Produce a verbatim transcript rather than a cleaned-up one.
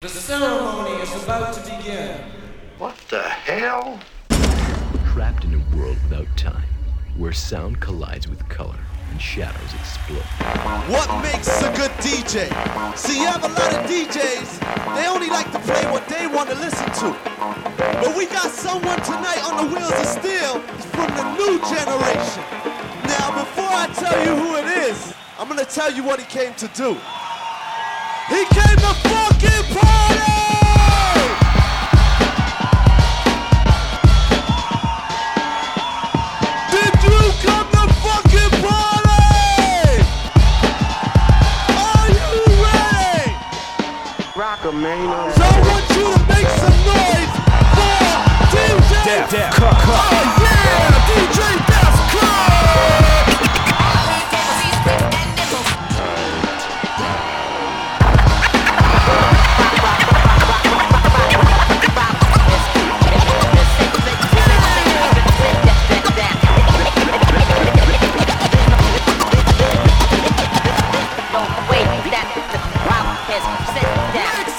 The ceremony is about to begin. What the hell? Trapped in a world without time, where sound collides with color and shadows explode. What makes a good D J? See, you have a lot of D Js, they only like to play what they want to listen to. But we got someone tonight on the Wheels of Steel from the new generation. Now, before I tell you who it is, I'm gonna tell you what he came to do. He came to fucking party! Did you come to fucking party? Are you ready? Rock 'em, man. So I want you to make some noise for D J Def, Def, Cut. Oh yeah, D J Def Cut. Wait, that the crowd has sit down.